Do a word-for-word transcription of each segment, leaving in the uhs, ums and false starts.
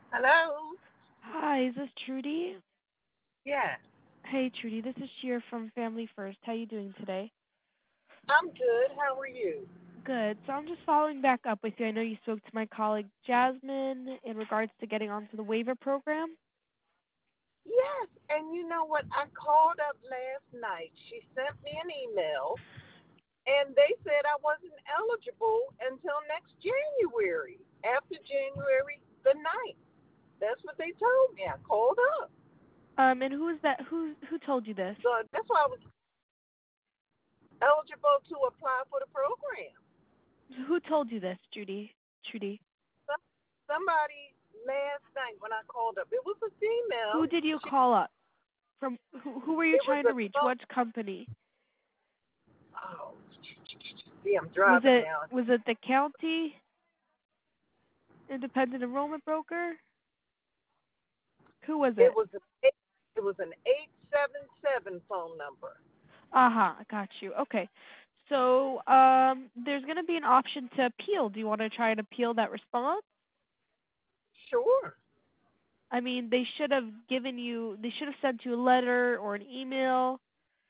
Hello? Hi, is this Trudy? Yes. Hey, Trudy, this is Sheer from Family First. How you doing today? I'm good. How are you? Good. So I'm just following back up with you. I know you spoke to my colleague Jasmine in regards to getting onto the waiver program. Yes. And you know what? I called up last night. She sent me an email and they said I wasn't eligible until next January, after January the ninth. That's what they told me. I called up. Um, and who is that? Who who told you this? So that's why I was eligible to apply for the program. Who told you this, Judy? Trudy? Some, somebody last night when I called up, it was a Who female. did you She, call up? From who? Who were you it was trying to a, reach? What company? oh, see, I'm Was driving it now. was it the county independent enrollment broker? Who was It it? was an eight, it was an eight seven seven phone number. Aha, uh-huh, got you. Okay. So um, there's going to be an option to appeal. Do you want to try and appeal that response? Sure. I mean, they should have given you, they should have sent you a letter or an email.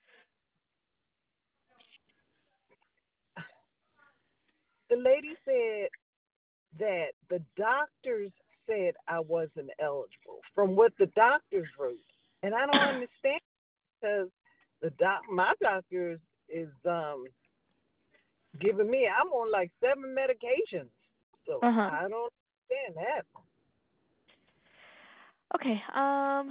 The lady said that the doctors said I wasn't eligible from what the doctors wrote, and I don't understand because the doc, my doctor is um giving me. I'm on like seven medications, so Uh huh. I don't understand that. Okay. Um.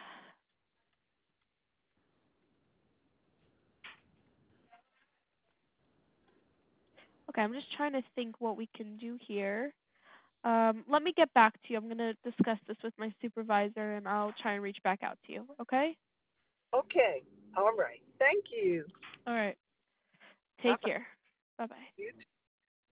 Okay. I'm just trying to think what we can do here. Um. Let me get back to you. I'm going to discuss this with my supervisor, and I'll try and reach back out to you. Okay. Okay. All right. Thank you. All right. Bye Take bye. care. Bye bye. You